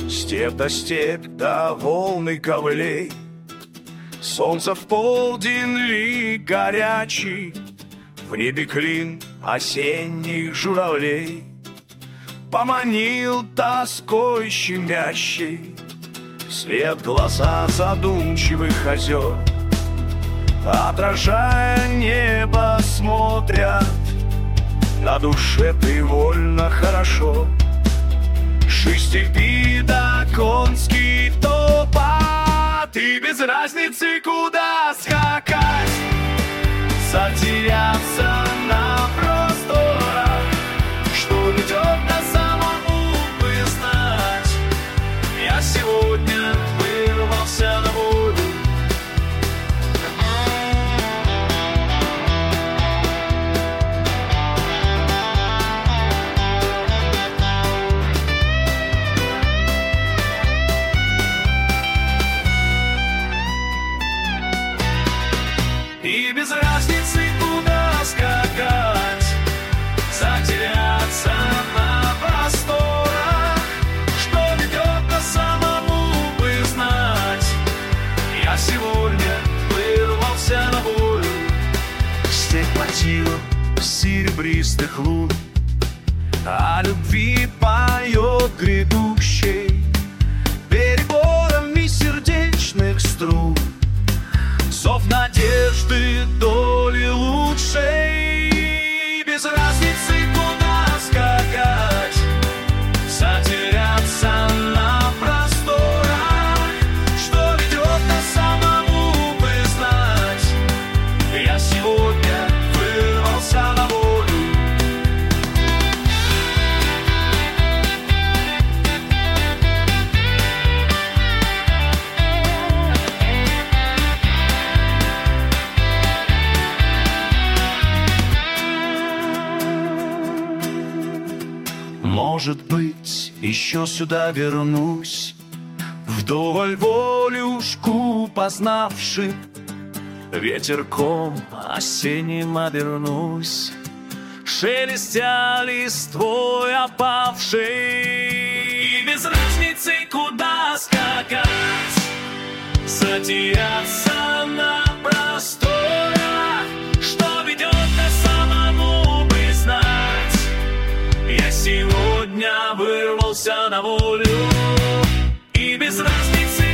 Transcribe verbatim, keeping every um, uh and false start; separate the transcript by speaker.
Speaker 1: Степь да степь, да волны ковылей, солнце в полдень ли горячий, в небе клин осенних журавлей поманил тоской щемящей свет глаза задумчивых озер. Отражая небо, смотрят, на душе привольно хорошо. Ши степи да конский топот, и без разницы, куда скакать, затеряться на просторах, что ведет до самому бы знать. Я сегодня вырвался на волю. И без разницы, куда скакать, затеряться на просторах, что ведет до самому бы знать. Я сегодня вырвался на волю. Степь мотивом серебристых лун о любви поет грядущей переборами сердечных струн. Зов надежды, доли лучшей. Без разницы, куда скакать, затеряться на просторах, что ведет до самому бы знать. Я сегодня вырвался на волю. Может быть, еще сюда вернусь, вдоволь волюшку познавши, ветерком осенним обернусь, шелестя листвой опавшей. И без разницы, куда скакать, затеряться на просторах, что ведет до самому бы знать. Я сегодня вырвался на волю, и без разницы,